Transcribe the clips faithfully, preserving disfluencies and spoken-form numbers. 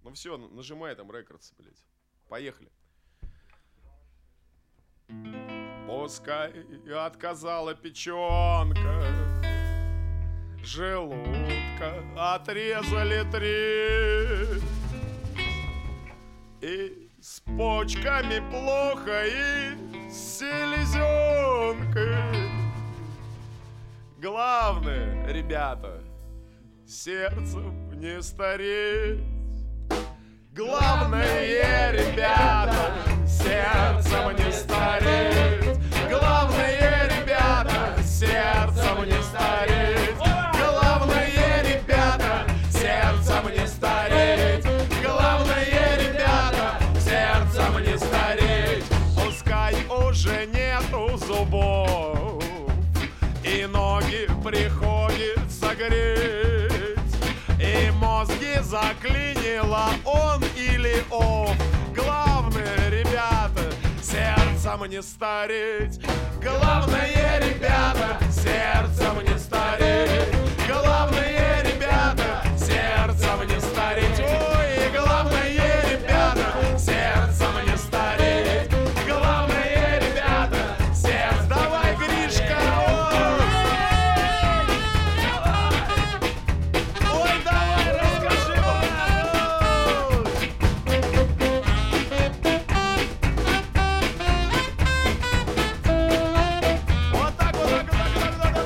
Ну все, нажимай там рекордс, блядь. Поехали. Пускай отказала печенка, желудка отрезали три, и с почками плохо, и с селезенкой. Главное, ребята, сердцем не стареть. Главное, ребята, сердцем не стареть. Главное, ребята, сердцем не стареть. Главное, ребята, сердцем не стареть. Главное, ребята, сердцем не стареть. Пускай уже нету зубов, и ноги приходится греть, и мозги заклинило он или ов. Главное, ребята, сердцем не стареть. Главное, ребята, сердцем не стареть. Главное, ребята, сердцем не стареть. Ой, главное, ребята, сердцем не стареть. Главное, ребята, сердце. Давай, Гришка, ой, давай, расскажи, вот так, вот так, вот так, вот так, вот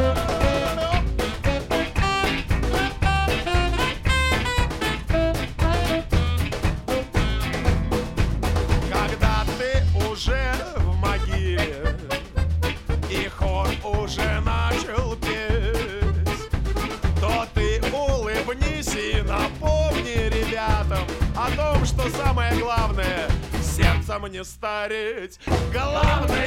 так. Когда ты уже в могиле и хор уже начал петь, то ты улыбнись и напомни ребятам о том, что самое главное — сердцем не стареть. Главное,